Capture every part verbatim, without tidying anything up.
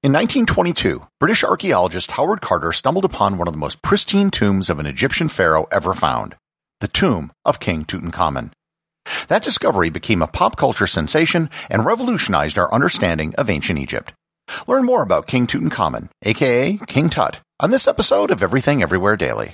In nineteen twenty-two, British archaeologist Howard Carter stumbled upon one of the most pristine tombs of an Egyptian pharaoh ever found, the tomb of King Tutankhamun. That discovery became a pop culture sensation and revolutionized our understanding of ancient Egypt. Learn more about King Tutankhamun, aka King Tut, on this episode of Everything Everywhere Daily.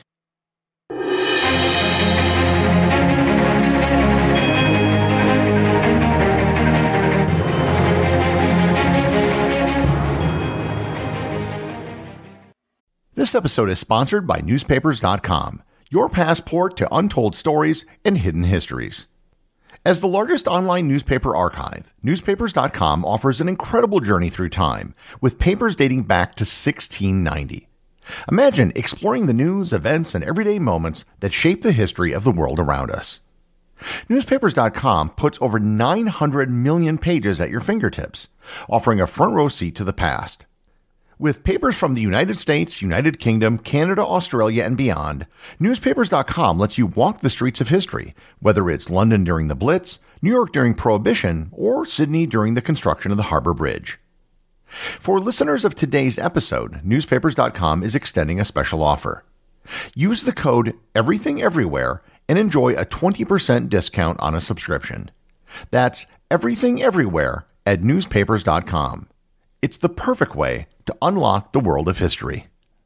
This episode is sponsored by newspapers dot com, your passport to untold stories and hidden histories. As the largest online newspaper archive, newspapers dot com offers an incredible journey through time, with papers dating back to sixteen ninety. Imagine exploring the news, events, and everyday moments that shape the history of the world around us. newspapers dot com puts over nine hundred million pages at your fingertips, offering a front row seat to the past. With papers from the United States, United Kingdom, Canada, Australia, and beyond, newspapers dot com lets you walk the streets of history, whether it's London during the Blitz, New York during Prohibition, or Sydney during the construction of the Harbour Bridge. For listeners of today's episode, newspapers dot com is extending a special offer. Use the code EVERYTHINGEVERYWHERE and enjoy a twenty percent discount on a subscription. That's Everything Everywhere at newspapers dot com. It's the perfect way to unlock the world of history.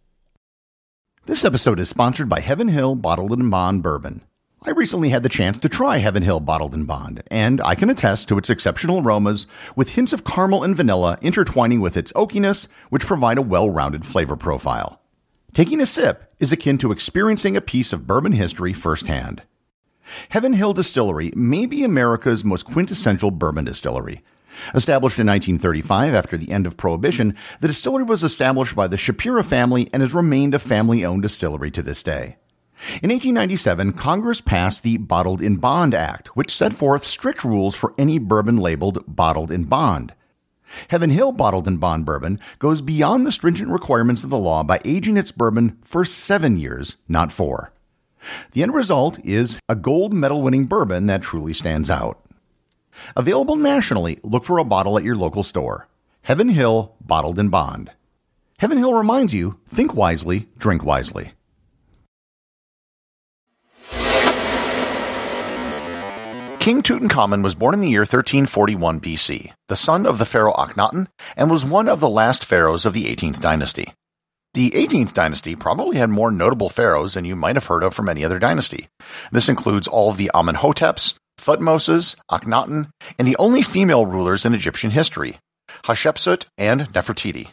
This episode is sponsored by Heaven Hill Bottled and Bond Bourbon. I recently had the chance to try Heaven Hill Bottled and Bond, and I can attest to its exceptional aromas with hints of caramel and vanilla intertwining with its oakiness, which provide a well-rounded flavor profile. Taking a sip is akin to experiencing a piece of bourbon history firsthand. Heaven Hill Distillery may be America's most quintessential bourbon distillery. Established in nineteen thirty-five after the end of Prohibition, the distillery was established by the Shapiro family and has remained a family-owned distillery to this day. In eighteen ninety-seven, Congress passed the Bottled in Bond Act, which set forth strict rules for any bourbon labeled Bottled in Bond. Heaven Hill Bottled in Bond Bourbon goes beyond the stringent requirements of the law by aging its bourbon for seven years, not four. The end result is a gold medal-winning bourbon that truly stands out. Available nationally, look for a bottle at your local store. Heaven Hill Bottled in Bond. Heaven Hill reminds you, think wisely, drink wisely. King Tutankhamun was born in the year thirteen forty-one B C, the son of the pharaoh Akhenaten, and was one of the last pharaohs of the eighteenth dynasty. The eighteenth dynasty probably had more notable pharaohs than you might have heard of from any other dynasty. This includes all of the Amenhoteps, Thutmoses, Akhenaten, and the only female rulers in Egyptian history, Hatshepsut and Nefertiti.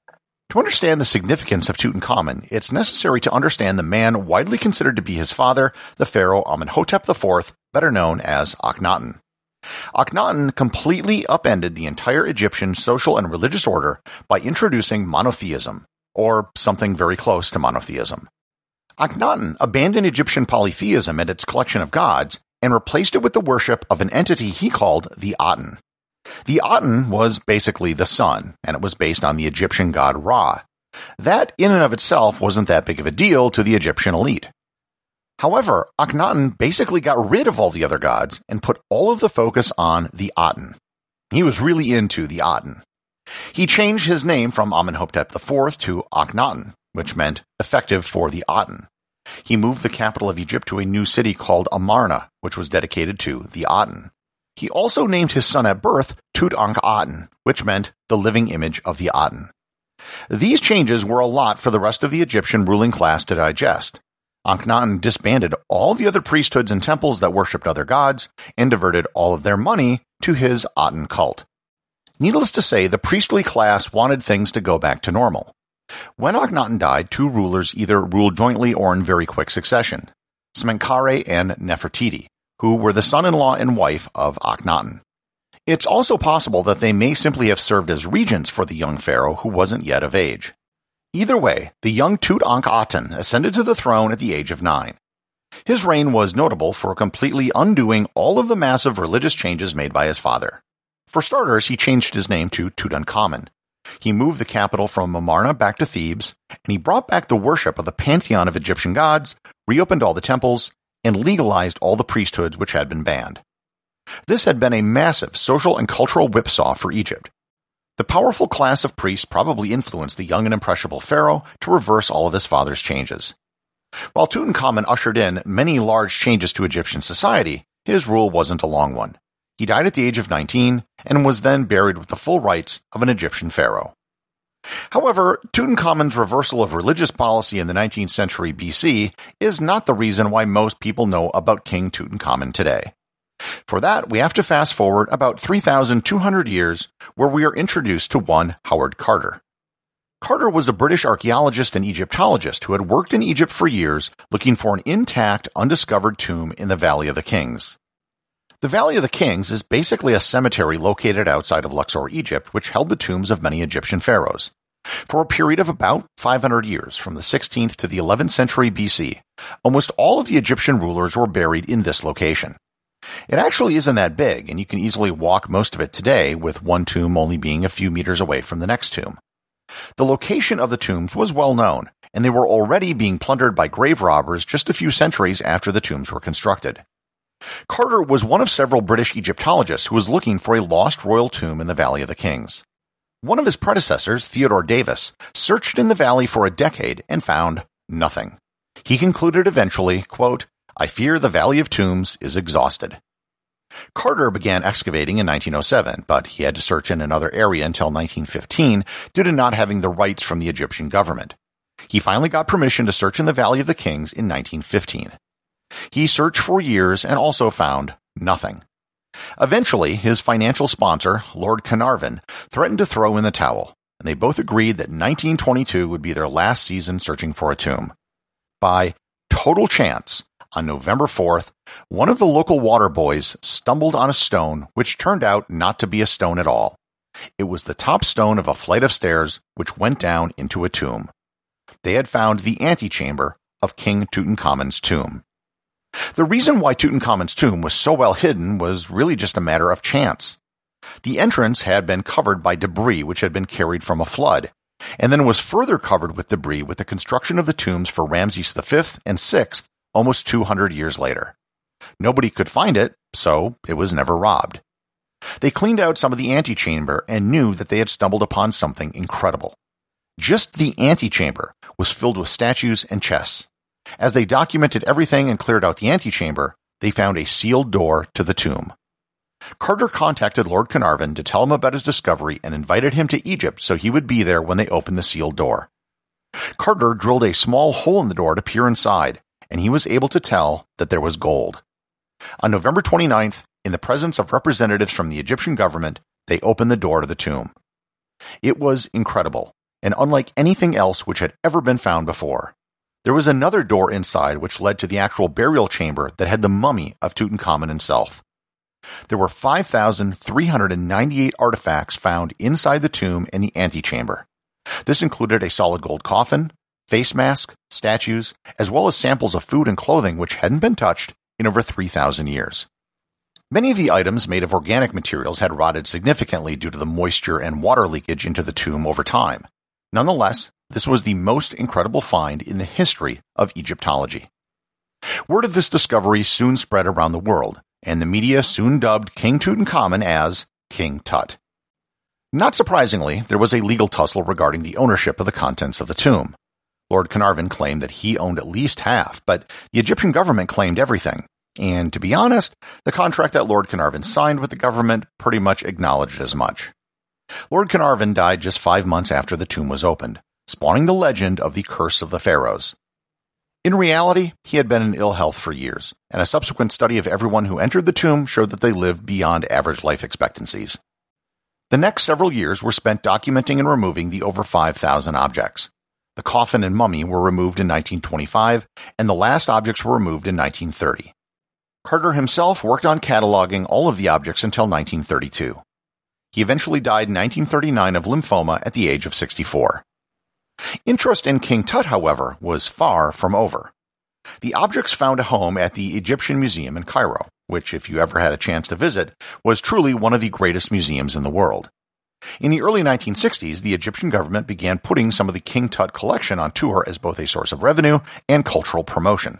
To understand the significance of Tutankhamun, it's necessary to understand the man widely considered to be his father, the pharaoh Amenhotep the fourth, better known as Akhenaten. Akhenaten completely upended the entire Egyptian social and religious order by introducing monotheism, or something very close to monotheism. Akhenaten abandoned Egyptian polytheism and its collection of gods, and replaced it with the worship of an entity he called the Aten. The Aten was basically the sun, and it was based on the Egyptian god Ra. That, in and of itself, wasn't that big of a deal to the Egyptian elite. However, Akhenaten basically got rid of all the other gods and put all of the focus on the Aten. He was really into the Aten. He changed his name from Amenhotep the fourth to Akhenaten, which meant effective for the Aten. He moved the capital of Egypt to a new city called Amarna, which was dedicated to the Aten. He also named his son at birth Tutankhaten, which meant the living image of the Aten. These changes were a lot for the rest of the Egyptian ruling class to digest. Akhenaten disbanded all the other priesthoods and temples that worshipped other gods and diverted all of their money to his Aten cult. Needless to say, the priestly class wanted things to go back to normal. When Akhenaten died, two rulers either ruled jointly or in very quick succession, Smenkhare and Nefertiti, who were the son-in-law and wife of Akhenaten. It's also possible that they may simply have served as regents for the young pharaoh who wasn't yet of age. Either way, the young Tutankhaten ascended to the throne at the age of nine. His reign was notable for completely undoing all of the massive religious changes made by his father. For starters, he changed his name to Tutankhamun. He moved the capital from Amarna back to Thebes, and he brought back the worship of the pantheon of Egyptian gods, reopened all the temples, and legalized all the priesthoods which had been banned. This had been a massive social and cultural whipsaw for Egypt. The powerful class of priests probably influenced the young and impressionable pharaoh to reverse all of his father's changes. While Tutankhamun ushered in many large changes to Egyptian society, his rule wasn't a long one. He died at the age of nineteen and was then buried with the full rights of an Egyptian pharaoh. However, Tutankhamun's reversal of religious policy in the nineteenth century B C is not the reason why most people know about King Tutankhamun today. For that, we have to fast forward about three thousand two hundred years, where we are introduced to one Howard Carter. Carter was a British archaeologist and Egyptologist who had worked in Egypt for years looking for an intact, undiscovered tomb in the Valley of the Kings. The Valley of the Kings is basically a cemetery located outside of Luxor, Egypt, which held the tombs of many Egyptian pharaohs. For a period of about five hundred years, from the sixteenth to the eleventh century B C, almost all of the Egyptian rulers were buried in this location. It actually isn't that big, and you can easily walk most of it today, with one tomb only being a few meters away from the next tomb. The location of the tombs was well known, and they were already being plundered by grave robbers just a few centuries after the tombs were constructed. Carter was one of several British Egyptologists who was looking for a lost royal tomb in the Valley of the Kings. One of his predecessors, Theodore Davis, searched in the valley for a decade and found nothing. He concluded eventually, quote, "I fear the Valley of Tombs is exhausted." Carter began excavating in nineteen oh seven, but he had to search in another area until nineteen fifteen due to not having the rights from the Egyptian government. He finally got permission to search in the Valley of the Kings in nineteen fifteen. He searched for years and also found nothing. Eventually, his financial sponsor, Lord Carnarvon, threatened to throw in the towel, and they both agreed that nineteen twenty-two would be their last season searching for a tomb. By total chance, on November fourth, one of the local water boys stumbled on a stone which turned out not to be a stone at all. It was the top stone of a flight of stairs which went down into a tomb. They had found the antechamber of King Tutankhamun's tomb. The reason why Tutankhamun's tomb was so well hidden was really just a matter of chance. The entrance had been covered by debris which had been carried from a flood, and then was further covered with debris with the construction of the tombs for Ramses the fifth and sixth almost two hundred years later. Nobody could find it, so it was never robbed. They cleaned out some of the antechamber and knew that they had stumbled upon something incredible. Just the antechamber was filled with statues and chests. As they documented everything and cleared out the antechamber, they found a sealed door to the tomb. Carter contacted Lord Carnarvon to tell him about his discovery and invited him to Egypt so he would be there when they opened the sealed door. Carter drilled a small hole in the door to peer inside, and he was able to tell that there was gold. On November twenty-ninth, in the presence of representatives from the Egyptian government, they opened the door to the tomb. It was incredible, and unlike anything else which had ever been found before. There was another door inside which led to the actual burial chamber that had the mummy of Tutankhamun himself. There were five thousand three hundred ninety-eight artifacts found inside the tomb and the antechamber. This included a solid gold coffin, face mask, statues, as well as samples of food and clothing which hadn't been touched in over three thousand years. Many of the items made of organic materials had rotted significantly due to the moisture and water leakage into the tomb over time. Nonetheless, this was the most incredible find in the history of Egyptology. Word of this discovery soon spread around the world, and the media soon dubbed King Tutankhamun as King Tut. Not surprisingly, there was a legal tussle regarding the ownership of the contents of the tomb. Lord Carnarvon claimed that he owned at least half, but the Egyptian government claimed everything. And to be honest, the contract that Lord Carnarvon signed with the government pretty much acknowledged as much. Lord Carnarvon died just five months after the tomb was opened, spawning the legend of the Curse of the Pharaohs. In reality, he had been in ill health for years, and a subsequent study of everyone who entered the tomb showed that they lived beyond average life expectancies. The next several years were spent documenting and removing the over five thousand objects. The coffin and mummy were removed in nineteen twenty-five, and the last objects were removed in nineteen thirty. Carter himself worked on cataloging all of the objects until nineteen thirty-two. He eventually died in nineteen thirty-nine of lymphoma at the age of sixty-four. Interest in King Tut, however, was far from over. The objects found a home at the Egyptian Museum in Cairo, which, if you ever had a chance to visit, was truly one of the greatest museums in the world. In the early nineteen sixties, the Egyptian government began putting some of the King Tut collection on tour as both a source of revenue and cultural promotion.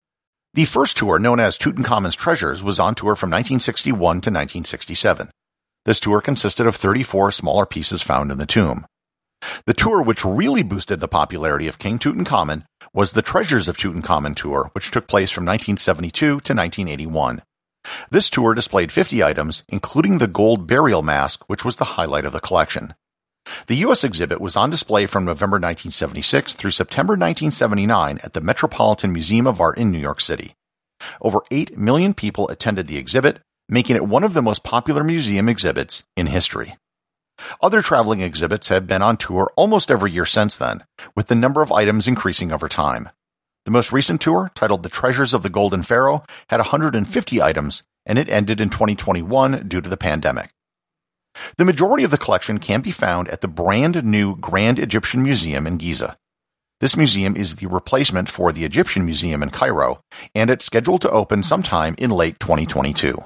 The first tour, known as Tutankhamun's Treasures, was on tour from nineteen sixty-one to nineteen sixty-seven. This tour consisted of thirty-four smaller pieces found in the tomb. The tour which really boosted the popularity of King Tutankhamun was the Treasures of Tutankhamun tour, which took place from nineteen seventy-two to nineteen eighty-one. This tour displayed fifty items, including the gold burial mask, which was the highlight of the collection. The U S exhibit was on display from November nineteen seventy-six through September nineteen seventy-nine at the Metropolitan Museum of Art in New York City. Over eight million people attended the exhibit, making it one of the most popular museum exhibits in history. Other traveling exhibits have been on tour almost every year since then, with the number of items increasing over time. The most recent tour, titled The Treasures of the Golden Pharaoh, had one hundred fifty items, and it ended in twenty twenty-one due to the pandemic. The majority of the collection can be found at the brand new Grand Egyptian Museum in Giza. This museum is the replacement for the Egyptian Museum in Cairo, and it's scheduled to open sometime in late twenty twenty-two.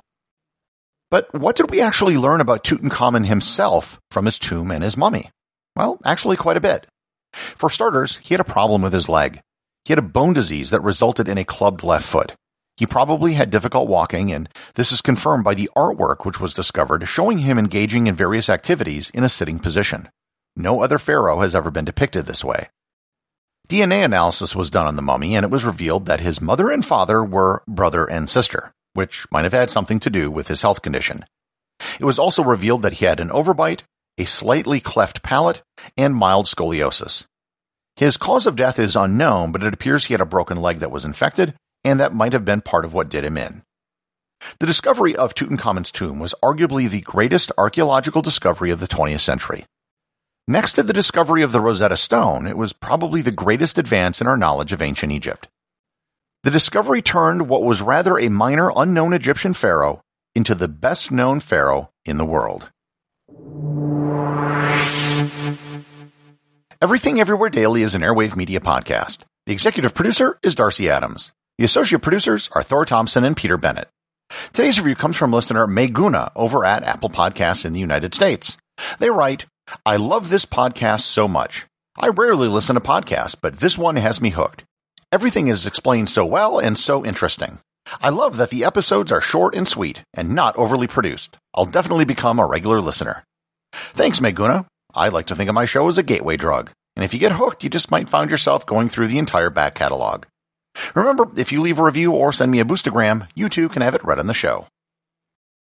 But what did we actually learn about Tutankhamun himself from his tomb and his mummy? Well, actually quite a bit. For starters, he had a problem with his leg. He had a bone disease that resulted in a clubbed left foot. He probably had difficult walking, and this is confirmed by the artwork which was discovered showing him engaging in various activities in a sitting position. No other pharaoh has ever been depicted this way. D N A analysis was done on the mummy, and it was revealed that his mother and father were brother and sister, which might have had something to do with his health condition. It was also revealed that he had an overbite, a slightly cleft palate, and mild scoliosis. His cause of death is unknown, but it appears he had a broken leg that was infected, and that might have been part of what did him in. The discovery of Tutankhamen's tomb was arguably the greatest archaeological discovery of the twentieth century. Next to the discovery of the Rosetta Stone, it was probably the greatest advance in our knowledge of ancient Egypt. The discovery turned what was rather a minor unknown Egyptian pharaoh into the best-known pharaoh in the world. Everything Everywhere Daily is an Airwave Media podcast. The executive producer is Darcy Adams. The associate producers are Thor Thompson and Peter Bennett. Today's review comes from listener Meguna over at Apple Podcasts in the United States. They write, "I love this podcast so much. I rarely listen to podcasts, but this one has me hooked. Everything is explained so well and so interesting. I love that the episodes are short and sweet and not overly produced. I'll definitely become a regular listener." Thanks, Meguna. I like to think of my show as a gateway drug, and if you get hooked, you just might find yourself going through the entire back catalog. Remember, if you leave a review or send me a boostagram, you too can have it read on the show.